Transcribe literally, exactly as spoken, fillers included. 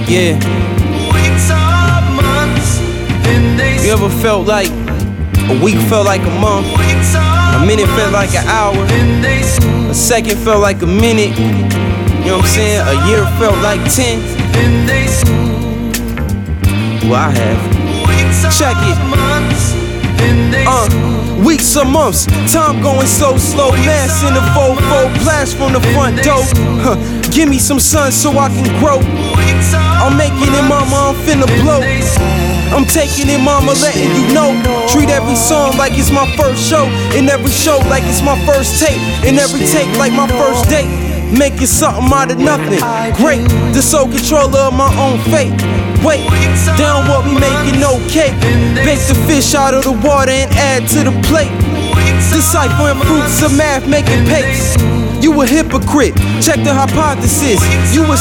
Yeah. You ever felt like a week felt like a month, a minute felt like an hour, a second felt like a minute, you know what I'm saying? A year felt like ten. Well, I have. Check it. Uh, weeks or months, time going so slow. Mass in the four-fold blast from the front door. Huh. Give me some sun so I can grow. I'm making it, mama, I'm finna blow. I'm taking it, mama, letting you know. Treat every song like it's my first show, and every show like it's my first tape, and every take like my first date. Making something out of nothing, great. The sole controller of my own fate. Wait, down what we making no cake. Bake the fish out of the water and add to the plate. Deciphering fruits of math, making pace. You a hypocrite, check the hypothesis. You a